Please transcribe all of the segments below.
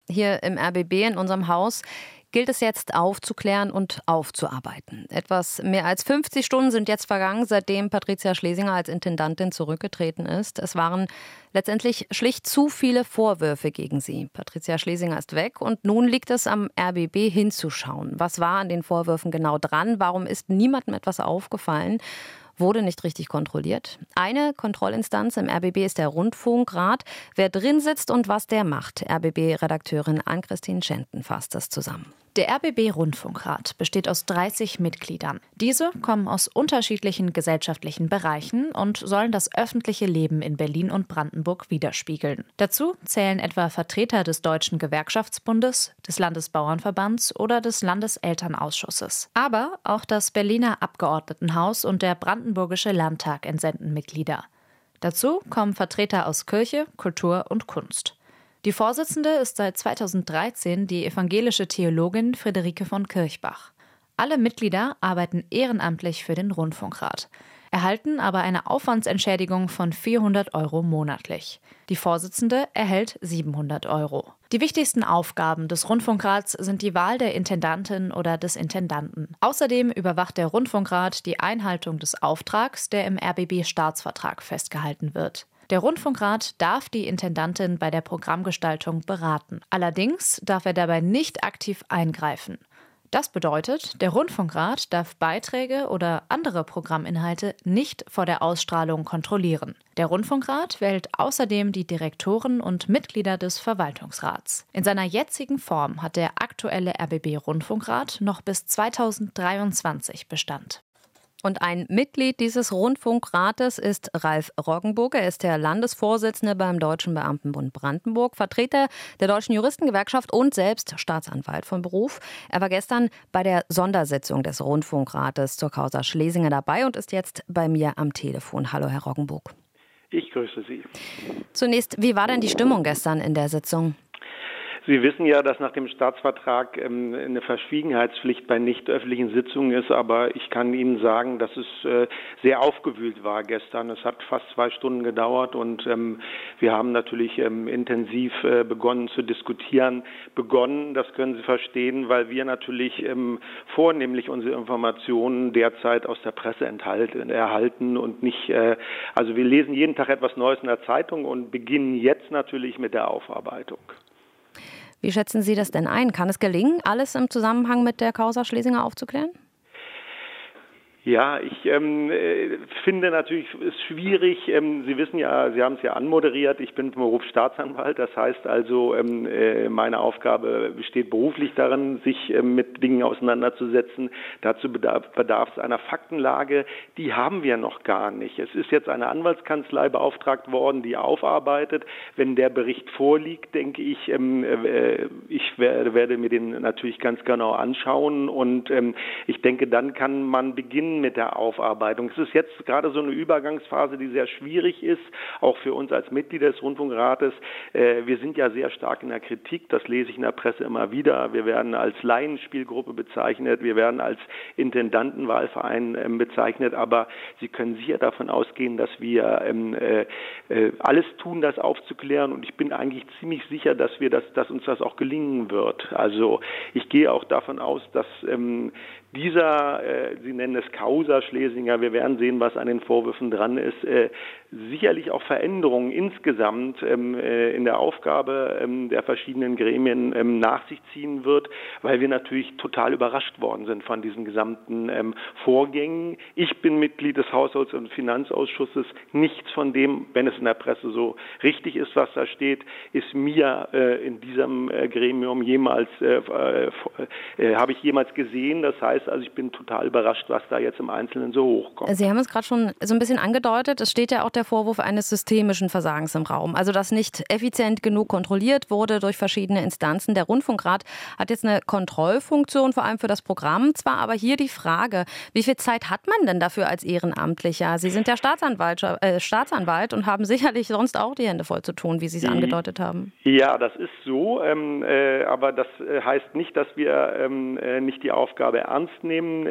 Hier im RBB in unserem Haus gilt es jetzt aufzuklären und aufzuarbeiten. Etwas mehr als 50 Stunden sind jetzt vergangen, seitdem Patricia Schlesinger als Intendantin zurückgetreten ist. Es waren letztendlich schlicht zu viele Vorwürfe gegen sie. Patricia Schlesinger ist weg und nun liegt es am RBB hinzuschauen. Was war an den Vorwürfen genau dran? Warum ist niemandem etwas aufgefallen? Wurde nicht richtig kontrolliert. Eine Kontrollinstanz im RBB ist der Rundfunkrat. Wer drin sitzt und was der macht. RBB-Redakteurin Ann-Christine Schenten fasst das zusammen. Der RBB-Rundfunkrat besteht aus 30 Mitgliedern. Diese kommen aus unterschiedlichen gesellschaftlichen Bereichen und sollen das öffentliche Leben in Berlin und Brandenburg widerspiegeln. Dazu zählen etwa Vertreter des Deutschen Gewerkschaftsbundes, des Landesbauernverbands oder des Landeselternausschusses. Aber auch das Berliner Abgeordnetenhaus und der Brandenburgische Landtag entsenden Mitglieder. Dazu kommen Vertreter aus Kirche, Kultur und Kunst. Die Vorsitzende ist seit 2013 die evangelische Theologin Friederike von Kirchbach. Alle Mitglieder arbeiten ehrenamtlich für den Rundfunkrat, erhalten aber eine Aufwandsentschädigung von 400 € monatlich. Die Vorsitzende erhält 700 €. Die wichtigsten Aufgaben des Rundfunkrats sind die Wahl der Intendantin oder des Intendanten. Außerdem überwacht der Rundfunkrat die Einhaltung des Auftrags, der im RBB-Staatsvertrag festgehalten wird. Der Rundfunkrat darf die Intendantin bei der Programmgestaltung beraten. Allerdings darf er dabei nicht aktiv eingreifen. Das bedeutet, der Rundfunkrat darf Beiträge oder andere Programminhalte nicht vor der Ausstrahlung kontrollieren. Der Rundfunkrat wählt außerdem die Direktoren und Mitglieder des Verwaltungsrats. In seiner jetzigen Form hat der aktuelle RBB-Rundfunkrat noch bis 2023 Bestand. Und ein Mitglied dieses Rundfunkrates ist Ralf Roggenburg. Er ist der Landesvorsitzende beim Deutschen Beamtenbund Brandenburg, Vertreter der Deutschen Juristengewerkschaft und selbst Staatsanwalt von Beruf. Er war gestern bei der Sondersitzung des Rundfunkrates zur Causa Schlesinger dabei und ist jetzt bei mir am Telefon. Hallo, Herr Roggenburg. Ich grüße Sie. Zunächst, wie war denn die Stimmung gestern in der Sitzung? Sie wissen ja, dass nach dem Staatsvertrag eine Verschwiegenheitspflicht bei nicht öffentlichen Sitzungen ist, aber ich kann Ihnen sagen, dass es sehr aufgewühlt war gestern. Es hat fast 2 Stunden gedauert und wir haben natürlich intensiv begonnen zu diskutieren. Das können Sie verstehen, weil wir natürlich vornehmlich unsere Informationen derzeit aus der Presse erhalten und nicht, also wir lesen jeden Tag etwas Neues in der Zeitung und beginnen jetzt natürlich mit der Aufarbeitung. Wie schätzen Sie das denn ein? Kann es gelingen, alles im Zusammenhang mit der Causa Schlesinger aufzuklären? Ja, ich finde natürlich, es ist schwierig. Sie wissen ja, Sie haben es ja anmoderiert, ich bin vom Beruf Staatsanwalt. Das heißt also, meine Aufgabe besteht beruflich darin, sich mit Dingen auseinanderzusetzen. Dazu bedarf es einer Faktenlage. Die haben wir noch gar nicht. Es ist jetzt eine Anwaltskanzlei beauftragt worden, die aufarbeitet. Wenn der Bericht vorliegt, denke ich, ich werde mir den natürlich ganz genau anschauen. Und ich denke, dann kann man beginnen mit der Aufarbeitung. Es ist jetzt gerade so eine Übergangsphase, die sehr schwierig ist, auch für uns als Mitglieder des Rundfunkrates. Wir sind ja sehr stark in der Kritik, das lese ich in der Presse immer wieder. Wir werden als Laienspielgruppe bezeichnet, wir werden als Intendantenwahlverein bezeichnet, aber Sie können sicher davon ausgehen, dass wir alles tun, das aufzuklären, und ich bin eigentlich ziemlich sicher, dass uns das auch gelingen wird. Also ich gehe auch davon aus, dass Sie nennen es Causa Schlesinger, wir werden sehen, was an den Vorwürfen dran ist, sicherlich auch Veränderungen insgesamt in der Aufgabe der verschiedenen Gremien nach sich ziehen wird, weil wir natürlich total überrascht worden sind von diesen gesamten Vorgängen. Ich bin Mitglied des Haushalts- und Finanzausschusses. Nichts von dem, wenn es in der Presse so richtig ist, was da steht, ist mir in diesem Gremium habe ich jemals gesehen. Das heißt, also ich bin total überrascht, was da jetzt im Einzelnen so hochkommt. Sie haben es gerade schon so ein bisschen angedeutet. Es steht ja auch der Vorwurf eines systemischen Versagens im Raum. Also, dass nicht effizient genug kontrolliert wurde durch verschiedene Instanzen. Der Rundfunkrat hat jetzt eine Kontrollfunktion, vor allem für das Programm zwar, aber hier die Frage, wie viel Zeit hat man denn dafür als Ehrenamtlicher? Sie sind ja Staatsanwalt und haben sicherlich sonst auch die Hände voll zu tun, wie Sie es angedeutet haben. Ja, das ist so. aber das heißt nicht, dass wir nicht die Aufgabe ernst nehmen.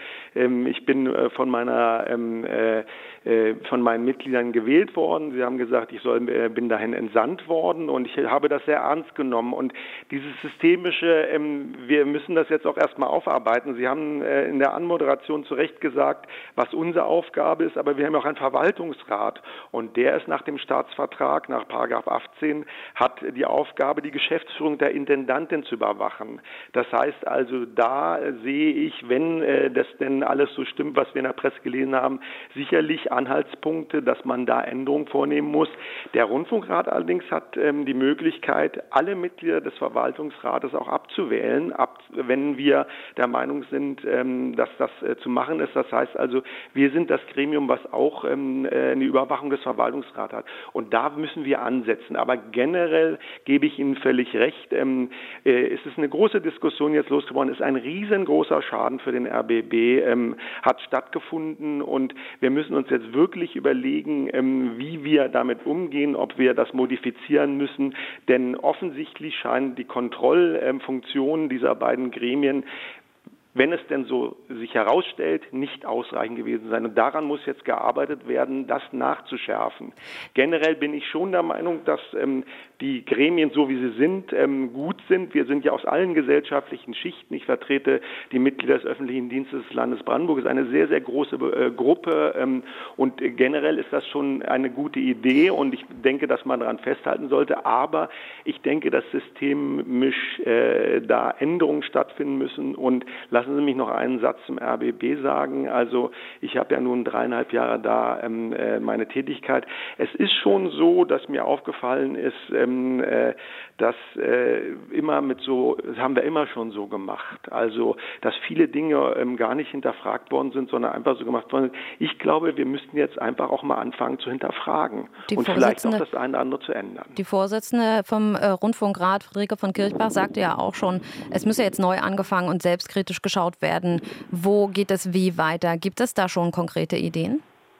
Ich bin von meinen Mitgliedern gewählt worden. Sie haben gesagt, ich bin dahin entsandt worden und ich habe das sehr ernst genommen. Und dieses Systemische, wir müssen das jetzt auch erstmal aufarbeiten. Sie haben in der Anmoderation zu Recht gesagt, was unsere Aufgabe ist, aber wir haben auch einen Verwaltungsrat und der ist nach dem Staatsvertrag, nach Paragraph 18, hat die Aufgabe, die Geschäftsführung der Intendantin zu überwachen. Das heißt also, da sehe ich, wenn das denn alles so stimmt, was wir in der Presse gelesen haben, sicherlich Anhaltspunkte, dass man da Änderungen vornehmen muss. Der Rundfunkrat allerdings hat die Möglichkeit, alle Mitglieder des Verwaltungsrates auch abzuwählen, wenn wir der Meinung sind, dass das zu machen ist. Das heißt also, wir sind das Gremium, was auch eine Überwachung des Verwaltungsrats hat. Und da müssen wir ansetzen. Aber generell gebe ich Ihnen völlig recht. Es ist eine große Diskussion jetzt losgeworden. Es ist ein riesengroßer Schaden für den RBB, hat stattgefunden. Und wir müssen uns jetzt wirklich überlegen, wie wir damit umgehen, ob wir das modifizieren müssen. Denn offensichtlich scheinen die Kontrollfunktionen dieser beiden Gremien, wenn es denn so sich herausstellt, nicht ausreichend gewesen sein. Und daran muss jetzt gearbeitet werden, das nachzuschärfen. Generell bin ich schon der Meinung, dass die Gremien, so wie sie sind, gut sind. Wir sind ja aus allen gesellschaftlichen Schichten. Ich vertrete die Mitglieder des öffentlichen Dienstes des Landes Brandenburg. Das ist eine sehr, sehr große Gruppe. Und generell ist das schon eine gute Idee. Und ich denke, dass man daran festhalten sollte. Aber ich denke, dass systemisch da Änderungen stattfinden müssen. Und lassen Sie mich noch einen Satz zum RBB sagen. Also ich habe ja nun 3,5 Jahre da meine Tätigkeit. Es ist schon so, dass mir aufgefallen ist, dass immer das haben wir immer schon so gemacht. Also dass viele Dinge gar nicht hinterfragt worden sind, sondern einfach so gemacht worden sind. Ich glaube, wir müssten jetzt einfach auch mal anfangen zu hinterfragen und vielleicht auch das eine oder andere zu ändern. Die Vorsitzende vom Rundfunkrat, Friederike von Kirchbach, sagte ja auch schon, es müsse jetzt neu angefangen und selbstkritisch geschaut werden. Wo geht es wie weiter? Gibt es da schon konkrete Ideen?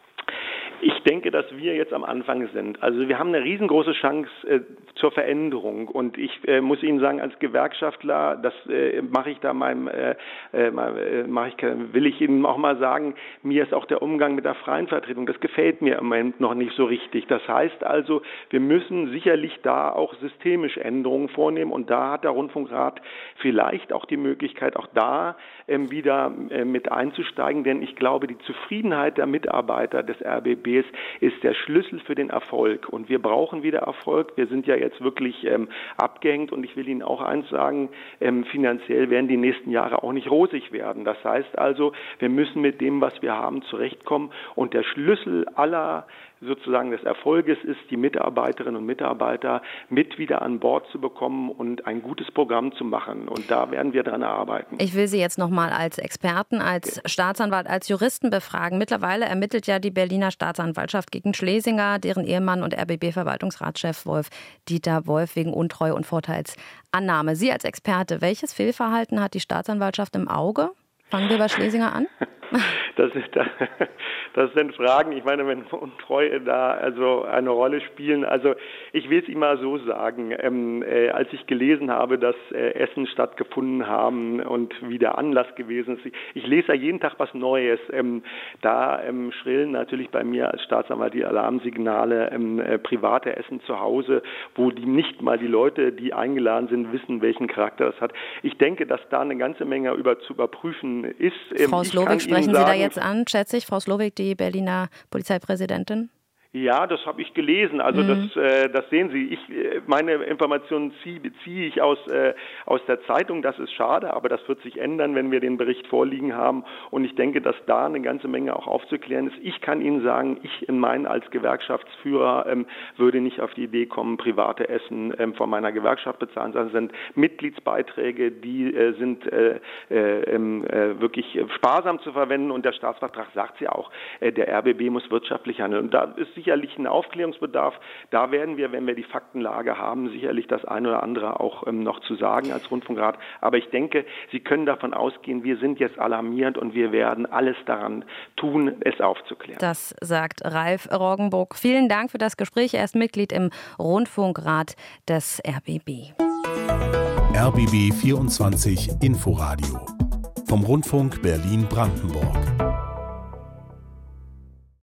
Ich denke, dass wir jetzt am Anfang sind. Also wir haben eine riesengroße Chance zur Veränderung. Und ich muss Ihnen sagen, als Gewerkschaftler, das will ich Ihnen auch mal sagen, mir ist auch der Umgang mit der freien Vertretung, das gefällt mir im Moment noch nicht so richtig. Das heißt also, wir müssen sicherlich da auch systemisch Änderungen vornehmen. Und da hat der Rundfunkrat vielleicht auch die Möglichkeit, auch da wieder mit einzusteigen. Denn ich glaube, die Zufriedenheit der Mitarbeiter des RBB ist der Schlüssel für den Erfolg. Und wir brauchen wieder Erfolg. Wir sind ja jetzt wirklich abgehängt. Und ich will Ihnen auch eins sagen, finanziell werden die nächsten Jahre auch nicht rosig werden. Das heißt also, wir müssen mit dem, was wir haben, zurechtkommen. Und der Schlüssel aller sozusagen des Erfolges ist, die Mitarbeiterinnen und Mitarbeiter mit wieder an Bord zu bekommen und ein gutes Programm zu machen. Und da werden wir dran arbeiten. Ich will Sie jetzt nochmal als Experten, als Staatsanwalt, als Juristen befragen. Mittlerweile ermittelt ja die Berliner Staatsanwaltschaft gegen Schlesinger, deren Ehemann und RBB-Verwaltungsratschef Dieter Wolf wegen Untreue und Vorteilsannahme. Sie als Experte, welches Fehlverhalten hat die Staatsanwaltschaft im Auge? Fangen wir bei Schlesinger an. Das sind Fragen, ich meine, wenn Untreue da also eine Rolle spielen, also ich will es Ihnen mal so sagen, als ich gelesen habe, dass Essen stattgefunden haben und wie der Anlass gewesen ist, ich lese ja jeden Tag was Neues, da schrillen natürlich bei mir als Staatsanwalt die Alarmsignale, private Essen zu Hause, wo nicht mal die Leute, die eingeladen sind, wissen, welchen Charakter das hat. Ich denke, dass da eine ganze Menge zu überprüfen ist. Frau Slowik, sprechen Sie da jetzt an, schätze ich, Frau Slowik, die Berliner Polizeipräsidentin? Ja, das habe ich gelesen. Also das sehen Sie. Meine Informationen beziehe ich aus der Zeitung. Das ist schade, aber das wird sich ändern, wenn wir den Bericht vorliegen haben. Und ich denke, dass da eine ganze Menge auch aufzuklären ist. Ich kann Ihnen sagen, ich in meinen als Gewerkschaftsführer würde nicht auf die Idee kommen, private Essen von meiner Gewerkschaft bezahlen. Das sind Mitgliedsbeiträge, die sind wirklich sparsam zu verwenden. Und der Staatsvertrag sagt ja auch, der RBB muss wirtschaftlich handeln. Und da ist sicherlich ein Aufklärungsbedarf. Da werden wir, wenn wir die Faktenlage haben, sicherlich das eine oder andere auch noch zu sagen als Rundfunkrat. Aber ich denke, Sie können davon ausgehen, wir sind jetzt alarmierend und wir werden alles daran tun, es aufzuklären. Das sagt Ralf Roggenburg. Vielen Dank für das Gespräch. Er ist Mitglied im Rundfunkrat des RBB. RBB 24 Inforadio vom Rundfunk Berlin-Brandenburg.